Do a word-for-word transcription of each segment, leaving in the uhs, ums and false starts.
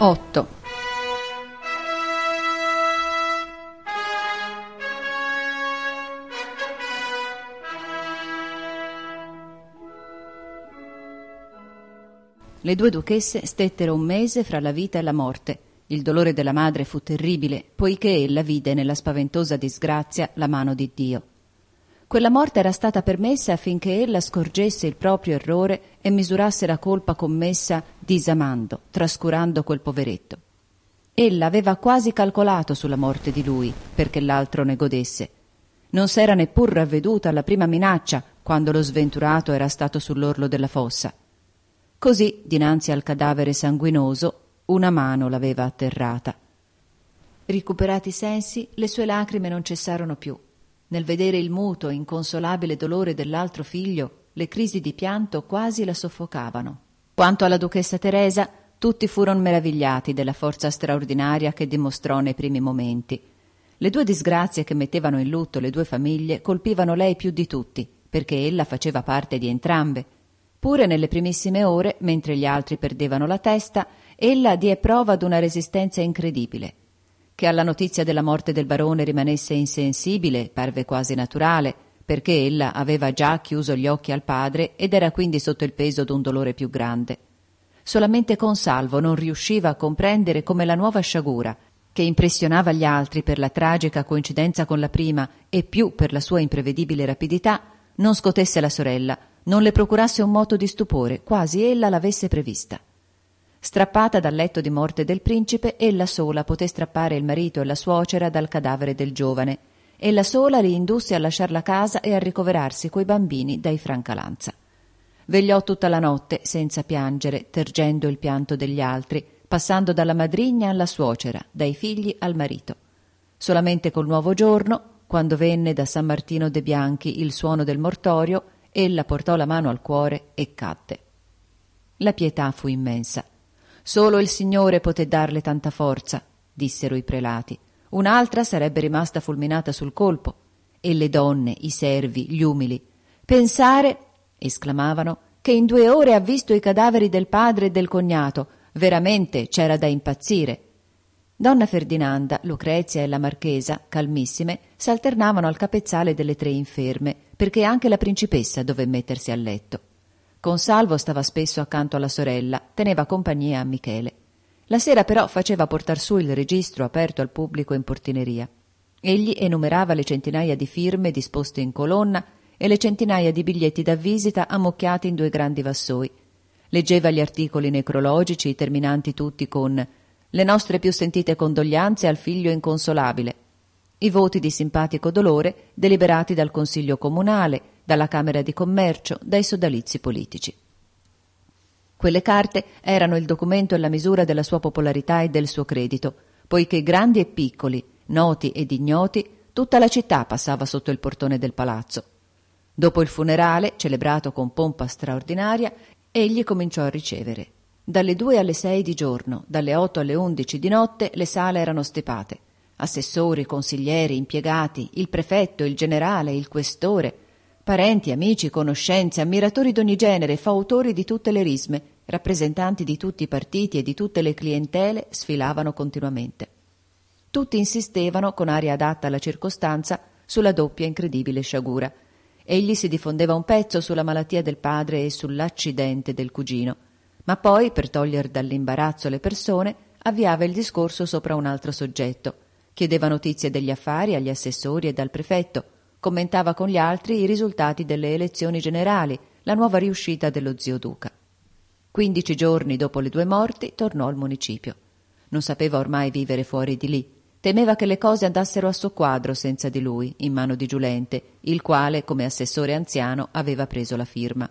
otto. Le due duchesse stettero un mese fra la vita e la morte. Il dolore della madre fu terribile, poiché ella vide nella spaventosa disgrazia la mano di Dio. Quella morte era stata permessa affinché ella scorgesse il proprio errore e misurasse la colpa commessa disamando, trascurando quel poveretto. Ella aveva quasi calcolato sulla morte di lui, perché l'altro ne godesse. Non s'era neppur ravveduta alla prima minaccia, quando lo sventurato era stato sull'orlo della fossa. Così, dinanzi al cadavere sanguinoso, una mano l'aveva atterrata. Recuperati i sensi, le sue lacrime non cessarono più. Nel vedere il muto e inconsolabile dolore dell'altro figlio, le crisi di pianto quasi la soffocavano. Quanto alla duchessa Teresa, tutti furono meravigliati della forza straordinaria che dimostrò nei primi momenti. Le due disgrazie che mettevano in lutto le due famiglie colpivano lei più di tutti, perché ella faceva parte di entrambe. Pure nelle primissime ore, mentre gli altri perdevano la testa, ella diè prova d'una resistenza incredibile. Che alla notizia della morte del barone rimanesse insensibile parve quasi naturale, perché ella aveva già chiuso gli occhi al padre ed era quindi sotto il peso d'un dolore più grande. Solamente Consalvo non riusciva a comprendere come la nuova sciagura, che impressionava gli altri per la tragica coincidenza con la prima e più per la sua imprevedibile rapidità, non scotesse la sorella, non le procurasse un moto di stupore, quasi ella l'avesse prevista. Strappata dal letto di morte del principe, ella sola poté strappare il marito e la suocera dal cadavere del giovane. Ella sola li indusse a lasciar la casa e a ricoverarsi coi bambini dai Francalanza. Vegliò tutta la notte, senza piangere, tergendo il pianto degli altri, passando dalla madrigna alla suocera, dai figli al marito. Solamente col nuovo giorno, quando venne da San Martino de' Bianchi il suono del mortorio, ella portò la mano al cuore e cadde. La pietà fu immensa. Solo il Signore poté darle tanta forza, dissero i prelati. Un'altra sarebbe rimasta fulminata sul colpo. E le donne, i servi, gli umili. Pensare, esclamavano, che in due ore ha visto i cadaveri del padre e del cognato. Veramente c'era da impazzire. Donna Ferdinanda, Lucrezia e la marchesa, calmissime, s'alternavano al capezzale delle tre inferme, perché anche la principessa dové mettersi a letto. Consalvo stava spesso accanto alla sorella, teneva compagnia a Michele. La sera però faceva portar su il registro aperto al pubblico in portineria. Egli enumerava le centinaia di firme disposte in colonna e le centinaia di biglietti da visita ammucchiati in due grandi vassoi. Leggeva gli articoli necrologici, terminanti tutti con «Le nostre più sentite condoglianze al figlio inconsolabile», i voti di simpatico dolore deliberati dal Consiglio Comunale, dalla Camera di Commercio, dai sodalizi politici. Quelle carte erano il documento e la misura della sua popolarità e del suo credito, poiché grandi e piccoli, noti ed ignoti, tutta la città passava sotto il portone del palazzo. Dopo il funerale, celebrato con pompa straordinaria, egli cominciò a ricevere. Dalle due alle sei di giorno, dalle otto alle undici di notte, le sale erano stepate. Assessori, consiglieri, impiegati, il prefetto, il generale, il questore, parenti, amici, conoscenze, ammiratori d'ogni genere, fautori di tutte le risme, rappresentanti di tutti i partiti e di tutte le clientele sfilavano continuamente. Tutti insistevano, con aria adatta alla circostanza, sulla doppia incredibile sciagura. Egli si diffondeva un pezzo sulla malattia del padre e sull'accidente del cugino, ma poi, per togliere dall'imbarazzo le persone, avviava il discorso sopra un altro soggetto. Chiedeva notizie degli affari agli assessori e dal prefetto, commentava con gli altri i risultati delle elezioni generali, la nuova riuscita dello zio Duca. Quindici giorni dopo le due morti tornò al municipio. Non sapeva ormai vivere fuori di lì. Temeva che le cose andassero a soqquadro senza di lui, in mano di Giulente, il quale, come assessore anziano, aveva preso la firma.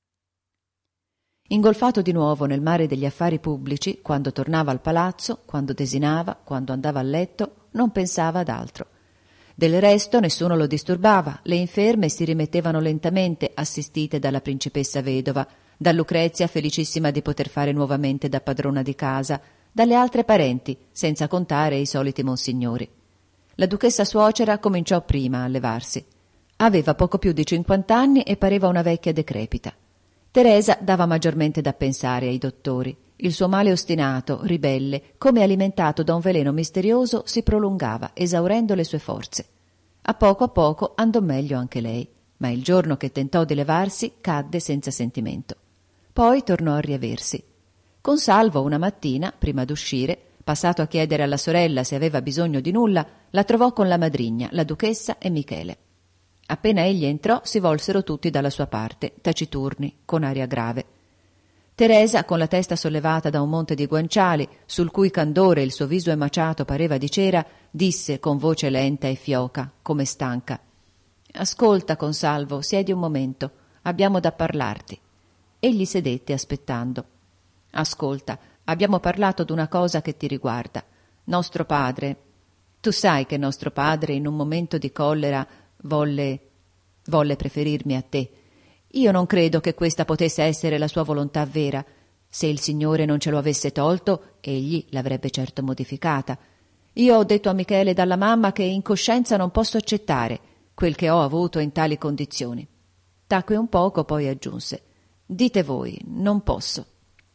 Ingolfato di nuovo nel mare degli affari pubblici, quando tornava al palazzo, quando desinava, quando andava a letto, non pensava ad altro. Del resto nessuno lo disturbava, le inferme si rimettevano lentamente, assistite dalla principessa vedova, da Lucrezia felicissima di poter fare nuovamente da padrona di casa, dalle altre parenti, senza contare i soliti monsignori. La duchessa suocera cominciò prima a levarsi. Aveva poco più di cinquant'anni e pareva una vecchia decrepita. Teresa dava maggiormente da pensare ai dottori. Il suo male ostinato, ribelle, come alimentato da un veleno misterioso, si prolungava, esaurendo le sue forze. A poco a poco andò meglio anche lei, ma il giorno che tentò di levarsi cadde senza sentimento. Poi tornò a riaversi. Consalvo una mattina, prima d'uscire, passato a chiedere alla sorella se aveva bisogno di nulla, la trovò con la madrigna, la duchessa e Michele. Appena egli entrò, si volsero tutti dalla sua parte, taciturni, con aria grave. Teresa, con la testa sollevata da un monte di guanciali, sul cui candore il suo viso emaciato pareva di cera, disse con voce lenta e fioca, come stanca: «Ascolta, Consalvo, siedi un momento, abbiamo da parlarti». Egli sedette aspettando. «Ascolta, abbiamo parlato d'una cosa che ti riguarda. Nostro padre, tu sai che nostro padre in un momento di collera volle volle preferirmi a te. Io non credo che questa potesse essere la sua volontà vera. Se il Signore non ce lo avesse tolto, egli l'avrebbe certo modificata. Io ho detto a Michele dalla mamma che in coscienza non posso accettare quel che ho avuto in tali condizioni». Tacque un poco, poi aggiunse: «Dite voi, non posso».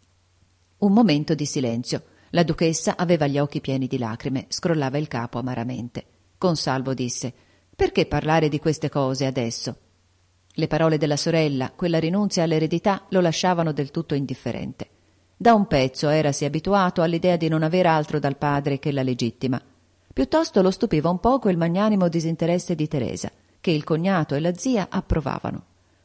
Un momento di silenzio. La duchessa aveva gli occhi pieni di lacrime, scrollava il capo amaramente. Consalvo disse: «Perché parlare di queste cose adesso?» Le parole della sorella, quella rinunzia all'eredità, lo lasciavano del tutto indifferente. Da un pezzo erasi abituato all'idea di non aver altro dal padre che la legittima. Piuttosto lo stupiva un poco il magnanimo disinteresse di Teresa, che il cognato e la zia approvavano.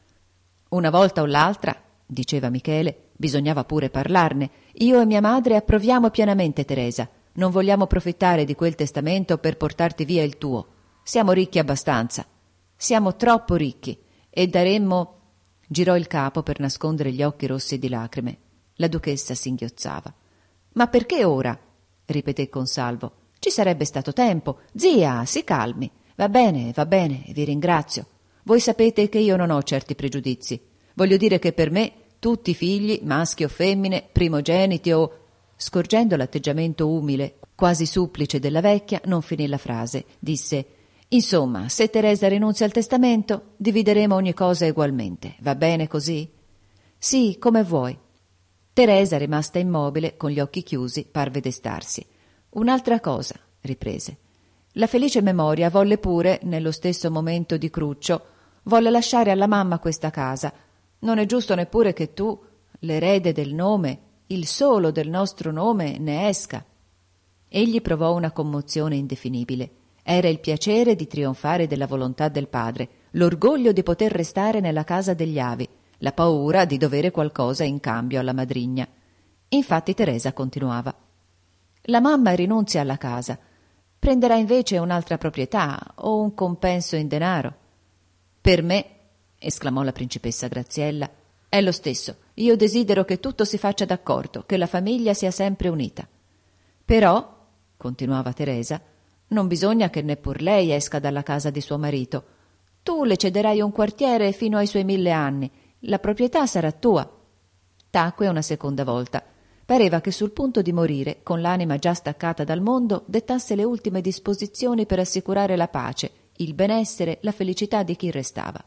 «Una volta o l'altra», diceva Michele, «bisognava pure parlarne. Io e mia madre approviamo pienamente Teresa. Non vogliamo profittare di quel testamento per portarti via il tuo. Siamo ricchi abbastanza. Siamo troppo ricchi. E daremmo...» Girò il capo per nascondere gli occhi rossi di lacrime. La duchessa singhiozzava. «Ma perché ora?» ripeté Consalvo. «Ci sarebbe stato tempo. Zia, si calmi. Va bene, va bene, vi ringrazio. Voi sapete che io non ho certi pregiudizi. Voglio dire che per me tutti i figli, maschi o femmine, primogeniti o...» Scorgendo l'atteggiamento umile, quasi supplice della vecchia, non finì la frase. Disse: «Insomma, se Teresa rinunzia al testamento, divideremo ogni cosa egualmente. Va bene così?» «Sì, come vuoi». Teresa, rimasta immobile, con gli occhi chiusi, parve destarsi. «Un'altra cosa», riprese. «La felice memoria volle pure, nello stesso momento di cruccio, volle lasciare alla mamma questa casa. Non è giusto neppure che tu, l'erede del nome, il solo del nostro nome, ne esca». Egli provò una commozione indefinibile. Era il piacere di trionfare della volontà del padre, l'orgoglio di poter restare nella casa degli avi, la paura di dovere qualcosa in cambio alla madrigna. Infatti Teresa continuava: «La mamma rinunzia alla casa. Prenderà invece un'altra proprietà o un compenso in denaro». «Per me», esclamò la principessa Graziella, «è lo stesso. Io desidero che tutto si faccia d'accordo, che la famiglia sia sempre unita». «Però», continuava Teresa, «non bisogna che neppur lei esca dalla casa di suo marito. Tu le cederai un quartiere fino ai suoi mille anni. La proprietà sarà tua». Tacque una seconda volta. Pareva che sul punto di morire, con l'anima già staccata dal mondo, dettasse le ultime disposizioni per assicurare la pace, il benessere, la felicità di chi restava.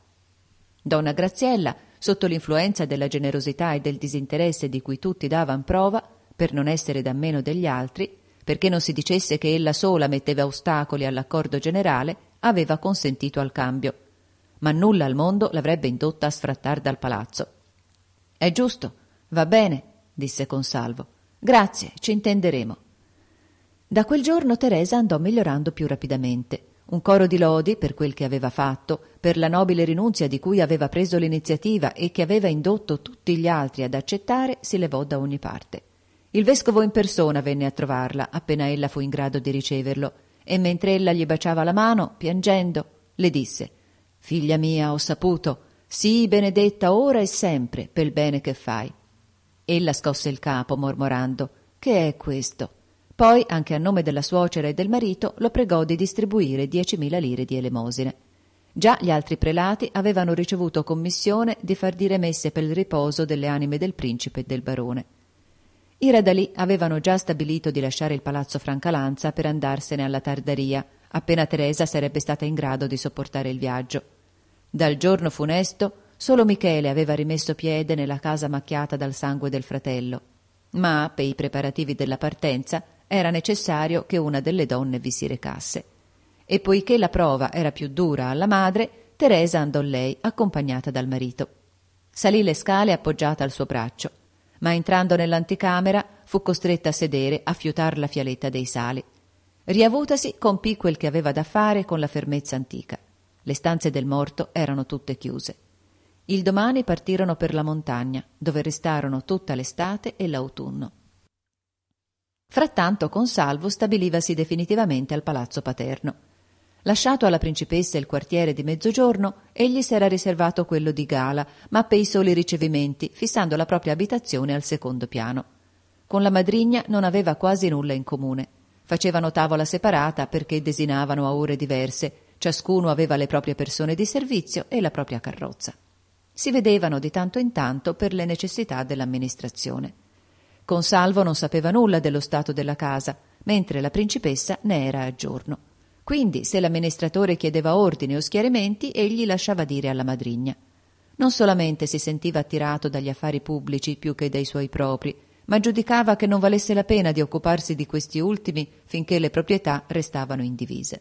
Donna Graziella, sotto l'influenza della generosità e del disinteresse di cui tutti davan prova, per non essere da meno degli altri, perché non si dicesse che ella sola metteva ostacoli all'accordo generale, aveva consentito al cambio. Ma nulla al mondo l'avrebbe indotta a sfrattar dal palazzo. «È giusto, va bene», disse Consalvo. «Grazie, ci intenderemo». Da quel giorno Teresa andò migliorando più rapidamente. Un coro di lodi per quel che aveva fatto, per la nobile rinunzia di cui aveva preso l'iniziativa e che aveva indotto tutti gli altri ad accettare, si levò da ogni parte. Il vescovo in persona venne a trovarla, appena ella fu in grado di riceverlo, e mentre ella gli baciava la mano, piangendo, le disse: «Figlia mia, ho saputo, sii benedetta ora e sempre pel bene che fai». Ella scosse il capo, mormorando: «Che è questo?» Poi, anche a nome della suocera e del marito, lo pregò di distribuire diecimila lire di elemosine. Già gli altri prelati avevano ricevuto commissione di far dire messe per il riposo delle anime del principe e del barone. I Radalì avevano già stabilito di lasciare il palazzo Francalanza per andarsene alla Tardaria, appena Teresa sarebbe stata in grado di sopportare il viaggio. Dal giorno funesto solo Michele aveva rimesso piede nella casa macchiata dal sangue del fratello. ma per i preparativi della partenza era necessario che una delle donne vi si recasse. E poiché la prova era più dura alla madre, Teresa andò lei, accompagnata dal marito. Salì le scale appoggiata al suo braccio, ma entrando nell'anticamera fu costretta a sedere a fiutar la fialetta dei sali. Riavutasi, compì quel che aveva da fare con la fermezza antica. Le stanze del morto erano tutte chiuse. Il domani partirono per la montagna, dove restarono tutta l'estate e l'autunno. Frattanto Consalvo stabilivasi definitivamente al palazzo paterno. Lasciato alla principessa il quartiere di Mezzogiorno, egli s'era riservato quello di Gala, ma per i soli ricevimenti, fissando la propria abitazione al secondo piano. Con la madrigna non aveva quasi nulla in comune. Facevano tavola separata perché desinavano a ore diverse, ciascuno aveva le proprie persone di servizio e la propria carrozza. Si vedevano di tanto in tanto per le necessità dell'amministrazione. Consalvo non sapeva nulla dello stato della casa, mentre la principessa ne era a giorno. Quindi, se l'amministratore chiedeva ordini o schiarimenti, egli lasciava dire alla madrigna. Non solamente si sentiva attirato dagli affari pubblici più che dai suoi propri, ma giudicava che non valesse la pena di occuparsi di questi ultimi finché le proprietà restavano indivise.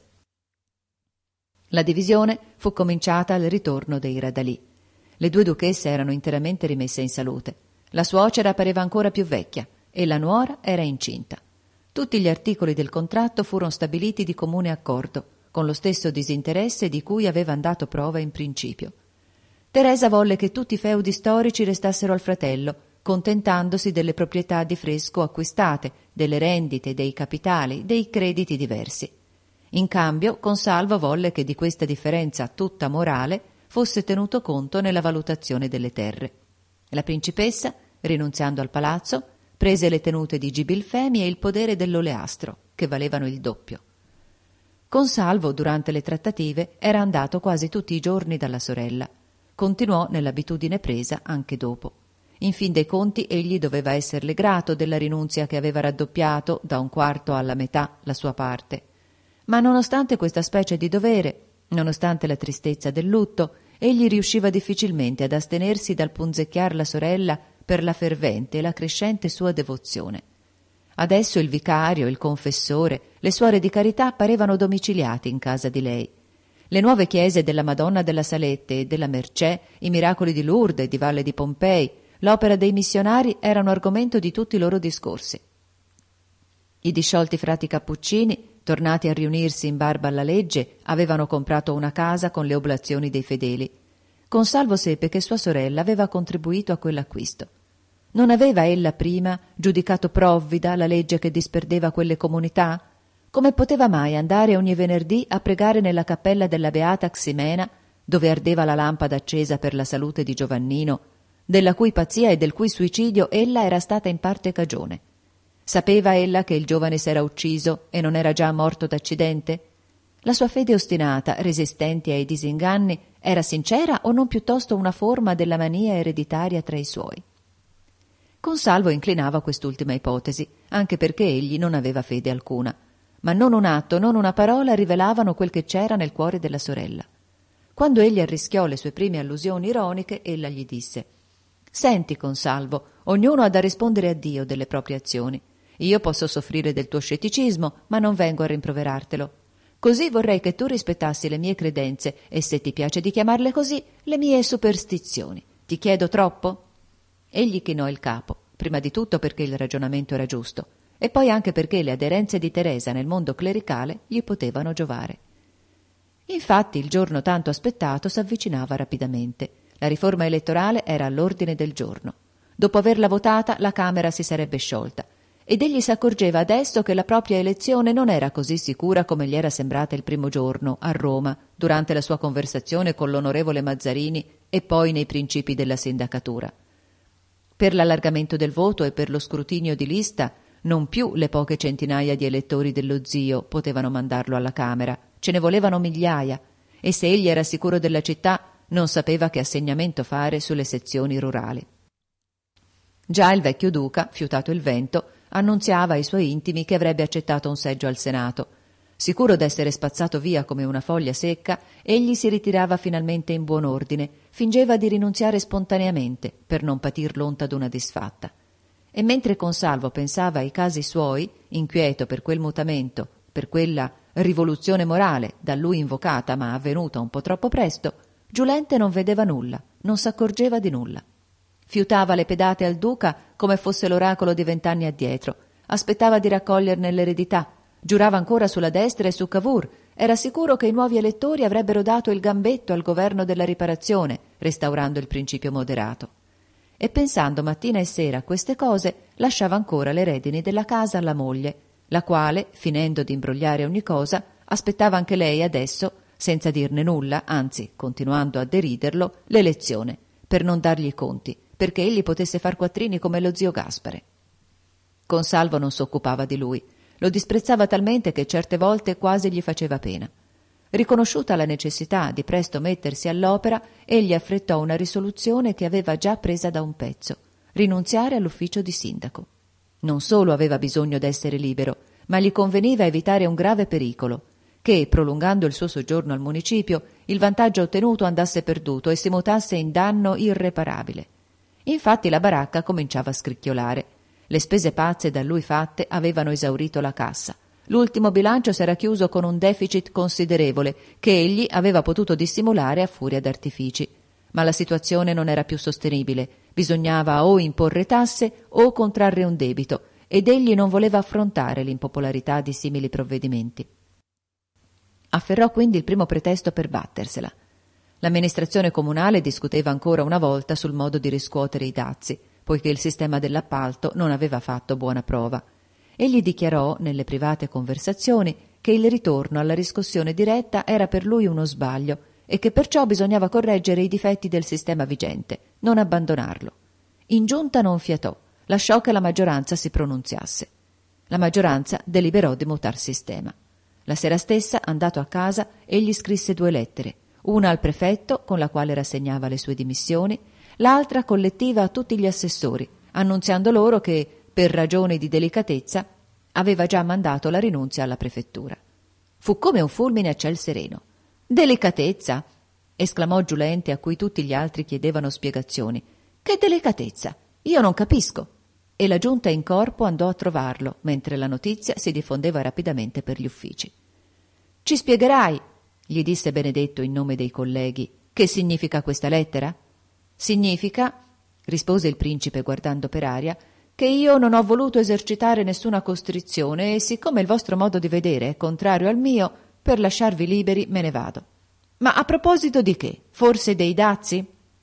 La divisione fu cominciata al ritorno dei Radalì. Le due duchesse erano interamente rimesse in salute. La suocera pareva ancora più vecchia e la nuora era incinta. Tutti gli articoli del contratto furono stabiliti di comune accordo, con lo stesso disinteresse di cui aveva dato prova in principio. Teresa volle che tutti i feudi storici restassero al fratello, contentandosi delle proprietà di Fresco acquistate, delle rendite, dei capitali, dei crediti diversi. In cambio, Consalvo volle che di questa differenza tutta morale fosse tenuto conto nella valutazione delle terre. La principessa, rinunziando al palazzo, prese le tenute di Gibilfemi e il podere dell'Oleastro, che valevano il doppio. Consalvo, durante le trattative, era andato quasi tutti i giorni dalla sorella. Continuò nell'abitudine presa anche dopo. In fin dei conti egli doveva esserle grato della rinunzia che aveva raddoppiato da un quarto alla metà la sua parte. Ma nonostante questa specie di dovere, nonostante la tristezza del lutto, egli riusciva difficilmente ad astenersi dal punzecchiar la sorella per la fervente e la crescente sua devozione. Adesso il vicario, il confessore, le suore di carità parevano domiciliati in casa di lei. Le nuove chiese della Madonna della Salette e della Mercè, i miracoli di Lourdes e di Valle di Pompei, l'opera dei missionari erano argomento di tutti i loro discorsi. I disciolti frati cappuccini, tornati a riunirsi in barba alla legge, avevano comprato una casa con le oblazioni dei fedeli. Consalvo seppe che sua sorella aveva contribuito a quell'acquisto. Non aveva ella prima giudicato provvida la legge che disperdeva quelle comunità? Come poteva mai andare ogni venerdì a pregare nella cappella della Beata Ximena, dove ardeva la lampada accesa per la salute di Giovannino, della cui pazzia e del cui suicidio ella era stata in parte cagione? Sapeva ella che il giovane s'era ucciso e non era già morto d'accidente? La sua fede ostinata, resistente ai disinganni, era sincera o non piuttosto una forma della mania ereditaria tra i suoi? Consalvo inclinava a quest'ultima ipotesi, anche perché egli non aveva fede alcuna. Ma non un atto, non una parola rivelavano quel che c'era nel cuore della sorella. Quando egli arrischiò le sue prime allusioni ironiche, ella gli disse: «Senti, Consalvo, ognuno ha da rispondere a Dio delle proprie azioni. Io posso soffrire del tuo scetticismo, ma non vengo a rimproverartelo. Così vorrei che tu rispettassi le mie credenze e, se ti piace di chiamarle così, le mie superstizioni. Ti chiedo troppo?» Egli chinò il capo, prima di tutto perché il ragionamento era giusto, e poi anche perché le aderenze di Teresa nel mondo clericale gli potevano giovare. Infatti il giorno tanto aspettato s'avvicinava rapidamente. La riforma elettorale era all'ordine del giorno. Dopo averla votata, la Camera si sarebbe sciolta, ed egli s'accorgeva adesso che la propria elezione non era così sicura come gli era sembrata il primo giorno, a Roma, durante la sua conversazione con l'onorevole Mazzarini e poi nei principi della sindacatura. Per l'allargamento del voto e per lo scrutinio di lista, non più le poche centinaia di elettori dello zio potevano mandarlo alla Camera, ce ne volevano migliaia, e se egli era sicuro della città, non sapeva che assegnamento fare sulle sezioni rurali. Già il vecchio duca, fiutato il vento, annunziava ai suoi intimi che avrebbe accettato un seggio al Senato. Sicuro d'essere spazzato via come una foglia secca, egli si ritirava finalmente in buon ordine, fingeva di rinunziare spontaneamente per non patir l'onta d'una disfatta. E mentre Consalvo pensava ai casi suoi, inquieto per quel mutamento, per quella rivoluzione morale da lui invocata ma avvenuta un po' troppo presto, Giulente non vedeva nulla, non s'accorgeva di nulla. Fiutava le pedate al duca come fosse l'oracolo di vent'anni addietro, aspettava di raccoglierne l'eredità, giurava ancora sulla destra e su Cavour, era sicuro che i nuovi elettori avrebbero dato il gambetto al governo della riparazione, restaurando il principio moderato. E pensando mattina e sera a queste cose, lasciava ancora le redini della casa alla moglie, la quale, finendo di imbrogliare ogni cosa, aspettava anche lei adesso, senza dirne nulla, anzi continuando a deriderlo, l'elezione, per non dargli i conti, perché egli potesse far quattrini come lo zio Gaspare. Consalvo non s'occupava di lui, lo disprezzava talmente che certe volte quasi gli faceva pena. Riconosciuta la necessità di presto mettersi all'opera, egli affrettò una risoluzione che aveva già presa da un pezzo: rinunziare all'ufficio di sindaco. Non solo aveva bisogno d'essere libero, ma gli conveniva evitare un grave pericolo, che, prolungando il suo soggiorno al municipio, il vantaggio ottenuto andasse perduto e si mutasse in danno irreparabile. Infatti la baracca cominciava a scricchiolare. Le spese pazze da lui fatte avevano esaurito la cassa. L'ultimo bilancio s'era chiuso con un deficit considerevole che egli aveva potuto dissimulare a furia d'artifici. Ma la situazione non era più sostenibile. Bisognava o imporre tasse o contrarre un debito, ed egli non voleva affrontare l'impopolarità di simili provvedimenti. Afferrò quindi il primo pretesto per battersela. L'amministrazione comunale discuteva ancora una volta sul modo di riscuotere i dazi, poiché il sistema dell'appalto non aveva fatto buona prova. Egli dichiarò, nelle private conversazioni, che il ritorno alla riscossione diretta era per lui uno sbaglio e che perciò bisognava correggere i difetti del sistema vigente, non abbandonarlo. In giunta non fiatò, lasciò che la maggioranza si pronunziasse. La maggioranza deliberò di mutar sistema. La sera stessa, andato a casa, egli scrisse due lettere, una al prefetto, con la quale rassegnava le sue dimissioni, l'altra collettiva a tutti gli assessori, annunziando loro che, per ragioni di delicatezza, aveva già mandato la rinunzia alla prefettura. Fu come un fulmine a ciel sereno. «Delicatezza!» esclamò Giulente, a cui tutti gli altri chiedevano spiegazioni. «Che delicatezza? Io non capisco!» E la giunta in corpo andò a trovarlo, mentre la notizia si diffondeva rapidamente per gli uffici. «Ci spiegherai», gli disse Benedetto in nome dei colleghi, «che significa questa lettera?» «Significa», rispose il principe guardando per aria, «che io non ho voluto esercitare nessuna costrizione e, siccome il vostro modo di vedere è contrario al mio, per lasciarvi liberi me ne vado». «Ma a proposito di che? Forse dei dazi?»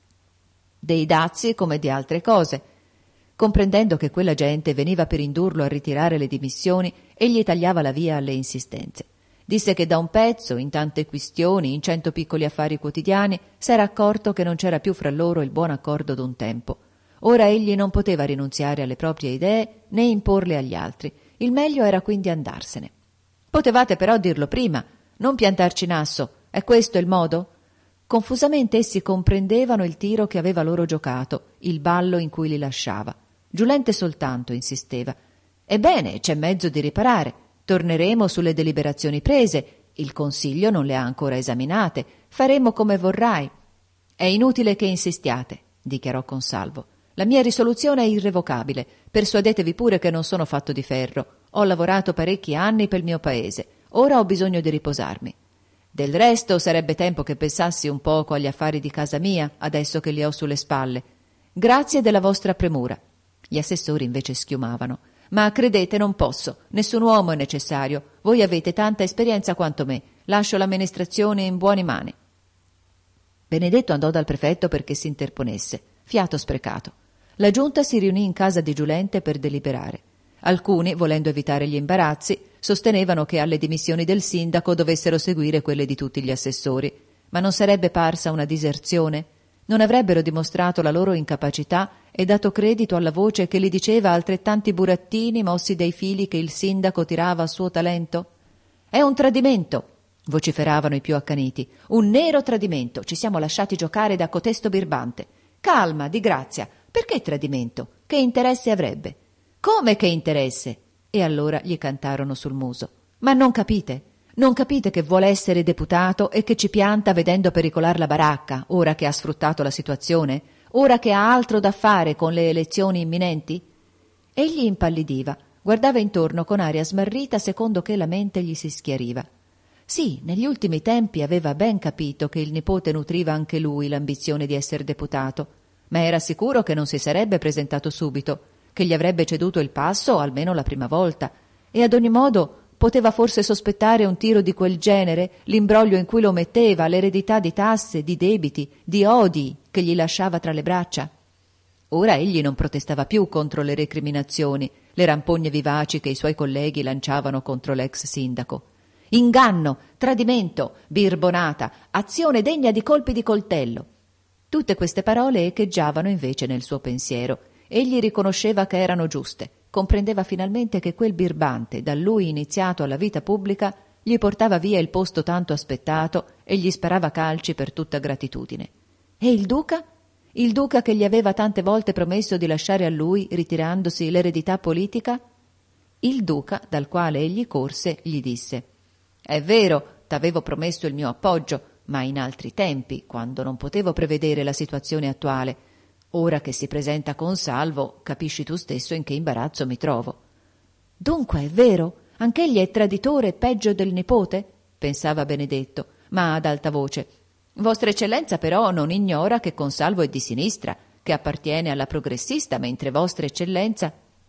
«Dei dazi come di altre cose». Comprendendo che quella gente veniva per indurlo a ritirare le dimissioni, egli tagliava la via alle insistenze. Disse che da un pezzo, in tante quistioni, in cento piccoli affari quotidiani, s'era accorto che non c'era più fra loro il buon accordo d'un tempo. Ora egli non poteva rinunziare alle proprie idee né imporle agli altri. Il meglio era quindi andarsene. «Potevate però dirlo prima, non piantarci in asso. È questo il modo?» Confusamente essi comprendevano il tiro che aveva loro giocato, il ballo in cui li lasciava. Giulente soltanto insisteva. «Ebbene, c'è mezzo di riparare. Torneremo sulle deliberazioni prese. Il Consiglio non le ha ancora esaminate. Faremo come vorrai». «È inutile che insistiate», dichiarò Consalvo. «La mia risoluzione è irrevocabile. Persuadetevi pure che non sono fatto di ferro. Ho lavorato parecchi anni per il mio paese. Ora ho bisogno di riposarmi. Del resto sarebbe tempo che pensassi un poco agli affari di casa mia, adesso che li ho sulle spalle. Grazie della vostra premura». Gli assessori invece schiumavano. «Ma credete, non posso. Nessun uomo è necessario. Voi avete tanta esperienza quanto me. Lascio l'amministrazione in buone mani». Benedetto andò dal prefetto perché si interponesse. Fiato sprecato. La giunta si riunì in casa di Giulente per deliberare. Alcuni, volendo evitare gli imbarazzi, sostenevano che alle dimissioni del sindaco dovessero seguire quelle di tutti gli assessori. Ma non sarebbe parsa una diserzione? Non avrebbero dimostrato la loro incapacità e dato credito alla voce che li diceva altrettanti burattini mossi dai fili che il sindaco tirava a suo talento? «È un tradimento!» vociferavano i più accaniti. «Un nero tradimento! Ci siamo lasciati giocare da cotesto birbante! Calma, di grazia! Perché tradimento? Che interesse avrebbe?» «Come che interesse?» E allora gli cantarono sul muso. «Ma non capite? Non capite che vuole essere deputato e che ci pianta vedendo pericolar la baracca, ora che ha sfruttato la situazione? Ora che ha altro da fare con le elezioni imminenti?» Egli impallidiva, guardava intorno con aria smarrita secondo che la mente gli si schiariva. Sì, negli ultimi tempi aveva ben capito che il nipote nutriva anche lui l'ambizione di essere deputato, ma era sicuro che non si sarebbe presentato subito, che gli avrebbe ceduto il passo almeno la prima volta, e ad ogni modo poteva forse sospettare un tiro di quel genere, l'imbroglio in cui lo metteva, l'eredità di tasse, di debiti, di odii che gli lasciava tra le braccia. Ora egli non protestava più contro le recriminazioni, le rampogne vivaci che i suoi colleghi lanciavano contro l'ex sindaco. Inganno, tradimento, birbonata, azione degna di colpi di coltello. Tutte queste parole echeggiavano invece nel suo pensiero. Egli riconosceva che erano giuste, comprendeva finalmente che quel birbante, da lui iniziato alla vita pubblica, gli portava via il posto tanto aspettato e gli sparava calci per tutta gratitudine. E il duca? Il duca che gli aveva tante volte promesso di lasciare a lui, ritirandosi, l'eredità politica? Il duca, dal quale egli corse, gli disse: «È vero, t'avevo promesso il mio appoggio, ma in altri tempi, quando non potevo prevedere la situazione attuale. Ora che si presenta Consalvo, capisci tu stesso in che imbarazzo mi trovo». «Dunque è vero? Anch'egli è traditore peggio del nipote?» pensava Benedetto, ma ad alta voce. «Vostra Eccellenza però non ignora che Consalvo è di sinistra, che appartiene alla progressista, mentre Vostra Eccellenza...»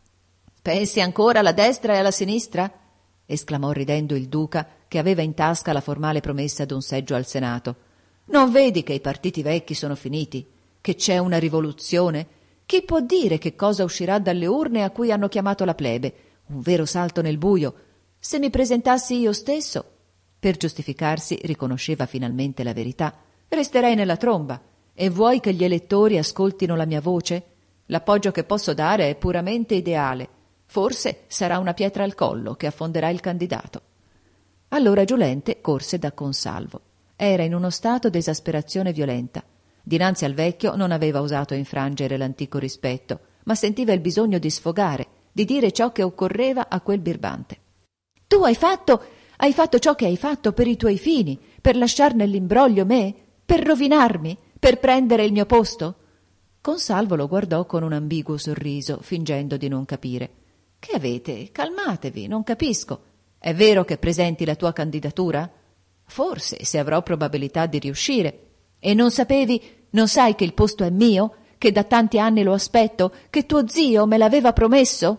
«Pensi ancora alla destra e alla sinistra?» esclamò ridendo il duca, che aveva in tasca la formale promessa d'un seggio al Senato. «Non vedi che i partiti vecchi sono finiti? Che c'è una rivoluzione? Chi può dire che cosa uscirà dalle urne a cui hanno chiamato la plebe? Un vero salto nel buio. Se mi presentassi io stesso...» Per giustificarsi riconosceva finalmente la verità. «Resterei nella tromba. E vuoi che gli elettori ascoltino la mia voce? L'appoggio che posso dare è puramente ideale. Forse sarà una pietra al collo che affonderà il candidato». Allora Giulente corse da Consalvo. Era in uno stato d'esasperazione violenta. Dinanzi al vecchio non aveva osato infrangere l'antico rispetto, ma sentiva il bisogno di sfogare, di dire ciò che occorreva a quel birbante. «Tu hai fatto, hai fatto ciò che hai fatto per i tuoi fini, per lasciar nell'imbroglio me, per rovinarmi, per prendere il mio posto?» Consalvo lo guardò con un ambiguo sorriso, fingendo di non capire. «Che avete? Calmatevi, non capisco. È vero che presenti la tua candidatura? Forse, se avrò probabilità di riuscire. E non sapevi, non sai che il posto è mio, che da tanti anni lo aspetto, che tuo zio me l'aveva promesso?»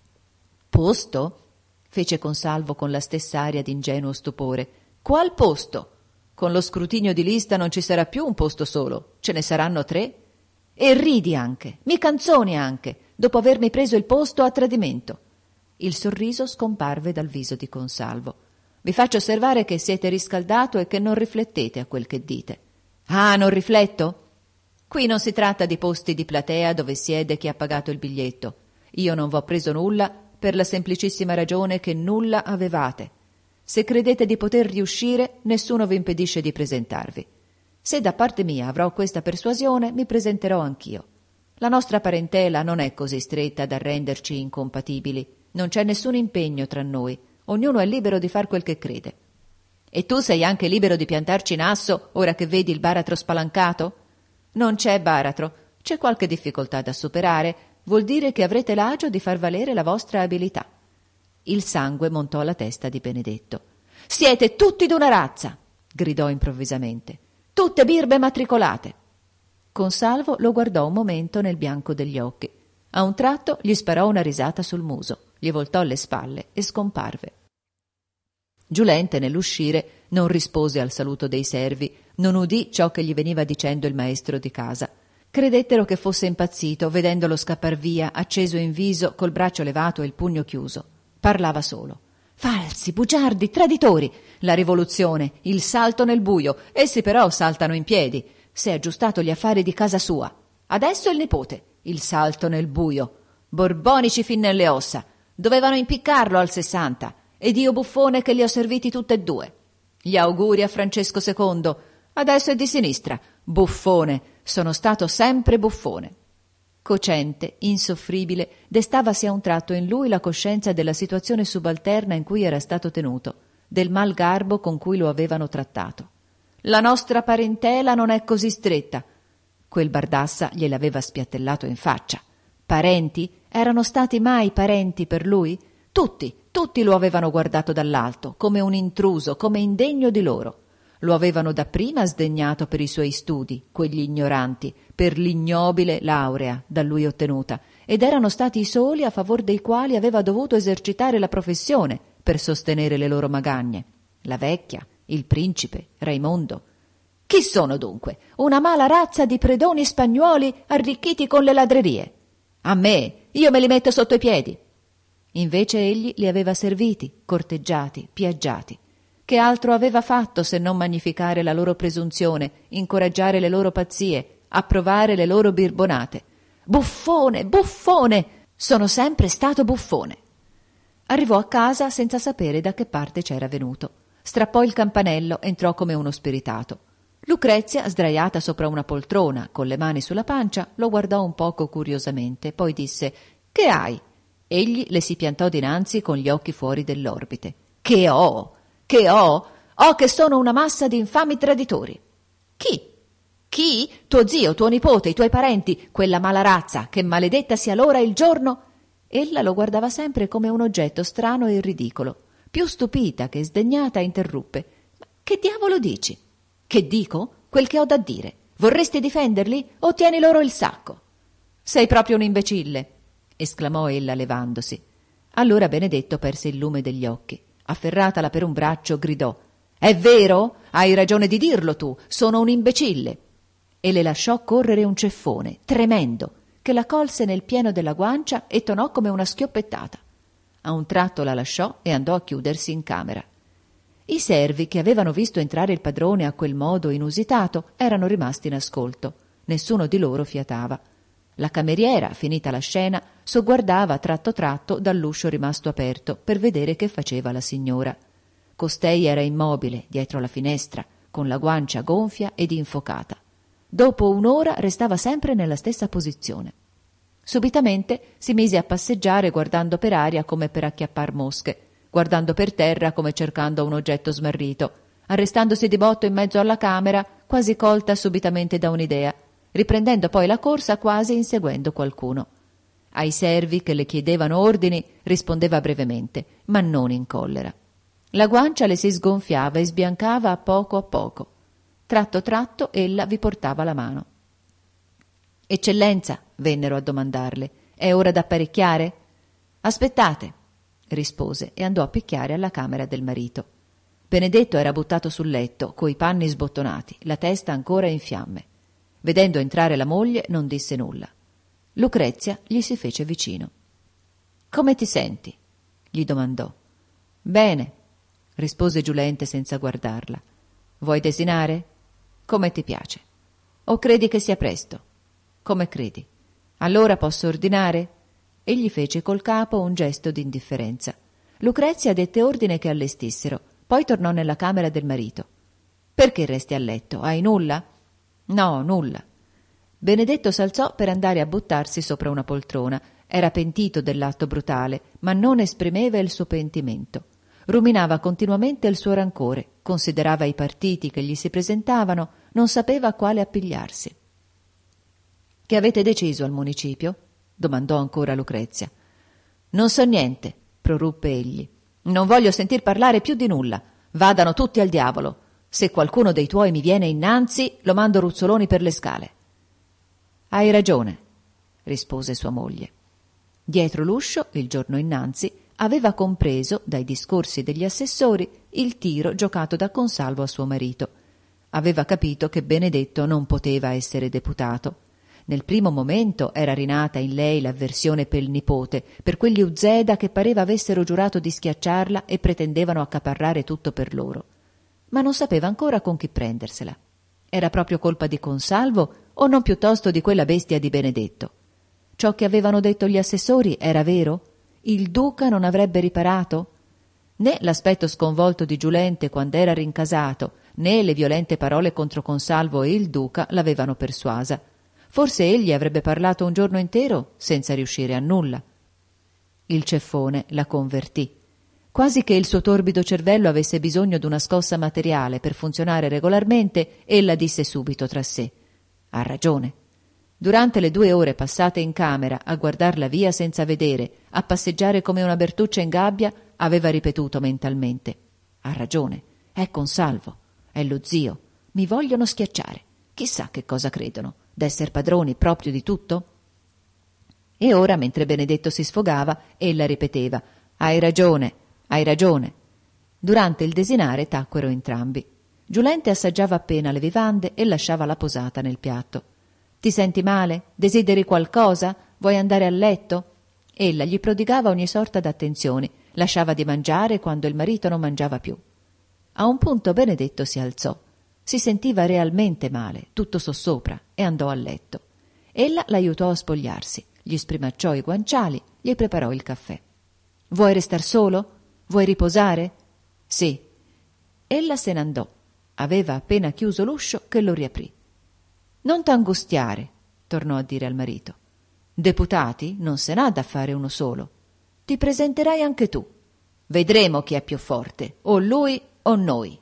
«Posto?» fece Consalvo con la stessa aria d'ingenuo stupore. «Qual posto? Con lo scrutinio di lista non ci sarà più un posto solo, ce ne saranno tre. E ridi anche, mi canzoni anche, dopo avermi preso il posto a tradimento». Il sorriso scomparve dal viso di Consalvo. «Vi faccio osservare che siete riscaldato e che non riflettete a quel che dite». «Ah, non rifletto? Qui non si tratta di posti di platea dove siede chi ha pagato il biglietto. Io non v'ho preso nulla per la semplicissima ragione che nulla avevate. Se credete di poter riuscire, nessuno vi impedisce di presentarvi. Se da parte mia avrò questa persuasione, mi presenterò anch'io. La nostra parentela non è così stretta da renderci incompatibili. Non c'è nessun impegno tra noi. Ognuno è libero di far quel che crede». «E tu sei anche libero di piantarci in asso ora che vedi il baratro spalancato?» «Non c'è baratro. C'è qualche difficoltà da superare. Vuol dire che avrete l'agio di far valere la vostra abilità». Il sangue montò alla testa di Benedetto. «Siete tutti d'una razza!» gridò improvvisamente. «Tutte birbe matricolate!» Consalvo lo guardò un momento nel bianco degli occhi. A un tratto gli sparò una risata sul muso, gli voltò le spalle e scomparve. Giulente, nell'uscire, non rispose al saluto dei servi, non udì ciò che gli veniva dicendo il maestro di casa. Credettero che fosse impazzito, vedendolo scappar via, acceso in viso, col braccio levato e il pugno chiuso. Parlava solo. «Falsi, bugiardi, traditori! La rivoluzione, il salto nel buio! Essi però saltano in piedi! S'è aggiustato gli affari di casa sua! Adesso il nipote! Il salto nel buio! Borbonici fin nelle ossa! Dovevano impiccarlo al sessanta! Ed io buffone che li ho serviti tutte e due! Gli auguri a Francesco secondo! Adesso è di sinistra! Buffone! Sono stato sempre buffone!» Cocente, insoffribile, destavasi a un tratto in lui la coscienza della situazione subalterna in cui era stato tenuto, del mal garbo con cui lo avevano trattato. «La nostra parentela non è così stretta!» Quel Bardassa gliel'aveva spiattellato in faccia. «Parenti? Erano stati mai parenti per lui? Tutti, tutti lo avevano guardato dall'alto, come un intruso, come indegno di loro. Lo avevano dapprima sdegnato per i suoi studi, quegli ignoranti, per l'ignobile laurea da lui ottenuta, ed erano stati i soli a favor dei quali aveva dovuto esercitare la professione per sostenere le loro magagne. La vecchia, il principe, Raimondo. Chi sono dunque? Una mala razza di predoni spagnuoli arricchiti con le ladrerie. A me, io me li metto sotto i piedi. Invece egli li aveva serviti, corteggiati, piaggiati. Che altro aveva fatto se non magnificare la loro presunzione, incoraggiare le loro pazzie, approvare le loro birbonate? Buffone, buffone! Sono sempre stato buffone. Arrivò a casa senza sapere da che parte c'era venuto. Strappò il campanello, entrò come uno spiritato. Lucrezia, sdraiata sopra una poltrona, con le mani sulla pancia, lo guardò un poco curiosamente, poi disse: «Che hai?» Egli le si piantò dinanzi con gli occhi fuori dell'orbite. «Che ho? Che ho? Ho che sono una massa di infami traditori». «Chi? Chi? Tuo zio, tuo nipote, i tuoi parenti, quella mala razza, che maledetta sia l'ora e il giorno?» Ella lo guardava sempre come un oggetto strano e ridicolo. Più stupita che sdegnata, interruppe: «Ma che diavolo dici?» «Che dico? Quel che ho da dire. Vorresti difenderli o tieni loro il sacco?» «Sei proprio un imbecille», esclamò ella levandosi. Allora Benedetto perse il lume degli occhi. Afferratala per un braccio, gridò: «È vero? Hai ragione di dirlo tu, sono un imbecille!» E le lasciò correre un ceffone, tremendo, che la colse nel pieno della guancia e tonò come una schioppettata. A un tratto la lasciò e andò a chiudersi in camera. I servi, che avevano visto entrare il padrone a quel modo inusitato, erano rimasti in ascolto. Nessuno di loro fiatava. La cameriera, finita la scena, sogguardava tratto tratto dall'uscio rimasto aperto per vedere che faceva la signora. Costei era immobile dietro la finestra, con la guancia gonfia ed infocata. Dopo un'ora restava sempre nella stessa posizione. Subitamente si mise a passeggiare guardando per aria come per acchiappar mosche, guardando per terra come cercando un oggetto smarrito, arrestandosi di botto in mezzo alla camera, quasi colta subitamente da un'idea, riprendendo poi la corsa quasi inseguendo qualcuno. Ai servi che le chiedevano ordini rispondeva brevemente, ma non in collera. La guancia le si sgonfiava e sbiancava a poco a poco. Tratto tratto ella vi portava la mano. «Eccellenza», vennero a domandarle, «è ora d'apparecchiare?» «Aspettate», rispose e andò a picchiare alla camera del marito. Benedetto era buttato sul letto, coi panni sbottonati, la testa ancora in fiamme. Vedendo entrare la moglie non disse nulla. Lucrezia gli si fece vicino. «Come ti senti?» gli domandò. «Bene», rispose giulente senza guardarla. «Vuoi desinare? Come ti piace. O credi che sia presto? Come credi. Allora posso ordinare?» Egli fece col capo un gesto d'indifferenza. Lucrezia dette ordine che allestissero, poi tornò nella camera del marito. «Perché resti a letto? Hai nulla?» «No, nulla». Benedetto s'alzò per andare a buttarsi sopra una poltrona. Era pentito dell'atto brutale, ma non esprimeva il suo pentimento. Ruminava continuamente il suo rancore, considerava i partiti che gli si presentavano, non sapeva a quale appigliarsi. «Che avete deciso al municipio?» domandò ancora Lucrezia. «Non so niente», proruppe egli. «Non voglio sentir parlare più di nulla. Vadano tutti al diavolo. Se qualcuno dei tuoi mi viene innanzi, lo mando ruzzoloni per le scale». «Hai ragione», rispose sua moglie. Dietro l'uscio, il giorno innanzi, aveva compreso, dai discorsi degli assessori, il tiro giocato da Consalvo a suo marito. Aveva capito che Benedetto non poteva essere deputato. Nel primo momento era rinata in lei l'avversione per il nipote, per quegli Uzeda che pareva avessero giurato di schiacciarla e pretendevano accaparrare tutto per loro. Ma non sapeva ancora con chi prendersela. Era proprio colpa di Consalvo o non piuttosto di quella bestia di Benedetto? Ciò che avevano detto gli assessori era vero? Il duca non avrebbe riparato? Né l'aspetto sconvolto di Giulente quando era rincasato, né le violente parole contro Consalvo e il duca l'avevano persuasa. Forse egli avrebbe parlato un giorno intero senza riuscire a nulla. Il ceffone la convertì. Quasi che il suo torbido cervello avesse bisogno d'una scossa materiale per funzionare regolarmente, ella disse subito tra sé: «Ha ragione». Durante le due ore passate in camera a guardar la via senza vedere, a passeggiare come una Bertuccia in gabbia, aveva ripetuto mentalmente: ha ragione, è Consalvo, è lo zio, mi vogliono schiacciare, chissà che cosa credono, d'esser padroni proprio di tutto? E ora, mentre Benedetto si sfogava, ella ripeteva: hai ragione, hai ragione. Durante il desinare tacquero entrambi. Giulente assaggiava appena le vivande e lasciava la posata nel piatto. Ti senti male? Desideri qualcosa? Vuoi andare a letto? Ella gli prodigava ogni sorta d'attenzioni, lasciava di mangiare quando il marito non mangiava più. A un punto Benedetto si alzò. Si sentiva realmente male, tutto sossopra, e andò a letto. Ella l'aiutò a spogliarsi, gli sprimacciò i guanciali, gli preparò il caffè. Vuoi restar solo? Vuoi riposare? Sì. Ella se n'andò. Aveva appena chiuso l'uscio che lo riaprì. Non t'angustiare, tornò a dire al marito. Deputati non se n'ha da fare uno solo. Ti presenterai anche tu. Vedremo chi è più forte, o lui o noi.